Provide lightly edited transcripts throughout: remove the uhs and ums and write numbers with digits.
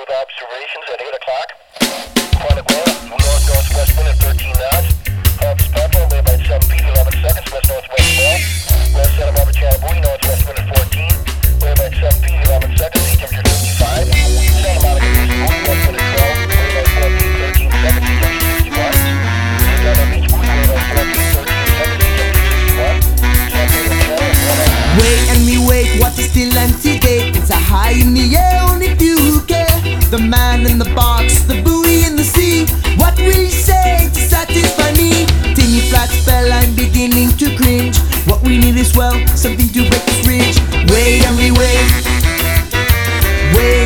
with observations at 8 o'clock. Quantico, north-northwest wind at 13 knots. Hawks Papa, wind by 7 feet, 11 seconds, west-northwest fall. West Santa Barbara, Chattanooga, northwest wind at 14. Wind by 7 feet, 11 seconds, sea temperature 55. Santa Monica, Bowie, west wind at 12. Wind by 14, 13 seconds, sea temperature 61. Daytona Beach, Bowie, wind by 14, 13 seconds, sea temperature 61. San Pedro, Channel, Wait and we wait, what is still empty gate? It's a high in the air, only few care. The man in the box, the buoy in the sea. What will you say to satisfy me? Tinny flat spell, I'm beginning to cringe. What we need is, well, something to break this bridge. Wait and we wait. Wait.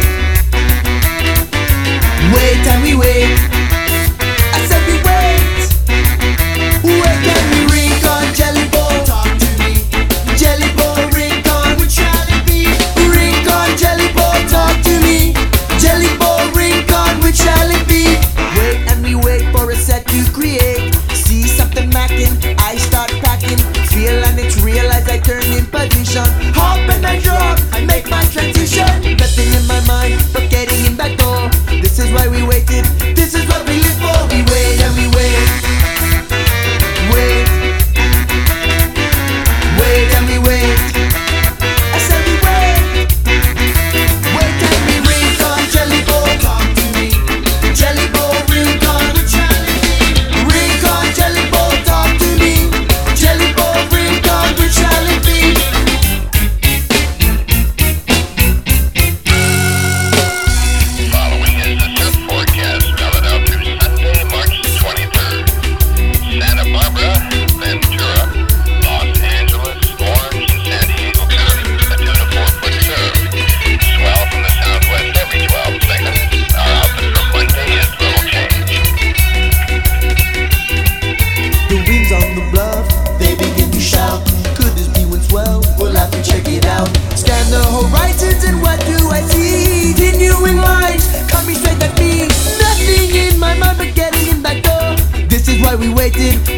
Wait and we wait. I said we wait. Wait and we ring on Jelly Ball. Talk to me. Jelly Ball, ring on. Which shall it be? Ring on Jelly Ball, talk to me. Jelly Ball, ring on. Which shall it be? Wait and we wait for a set to create. See something macking, I start packing. Feel and it's realize I turn in position. Hop and I drop, I make my transition. Nothing in my mind but getting in that door. This is why we waited, this is what we live for. We wait and we wait. Wait. Wait and we wait. I said we wait. Wait and we ring on Jelly Ball, talk to me. Jelly Ball, ring on. Ring on Jelly Ball, talk to me. Jelly Ball, ring on. Which shall it be? Following is the surf forecast valid out through Sunday, March 23rd. Santa Barbara, Ventura, Los Angeles, Orange, and San Diego counties, a 2 to 4 foot surf. Swell from the southwest every 12 seconds. Our outlook for Monday is little change. The winds on the bluff, they begin to shout. Could this be what's well? We'll have to check it out. Scan the horizons and what do I see? Continuing lines coming straight at me. Nothing in my mind but getting in that door. This is why we waited,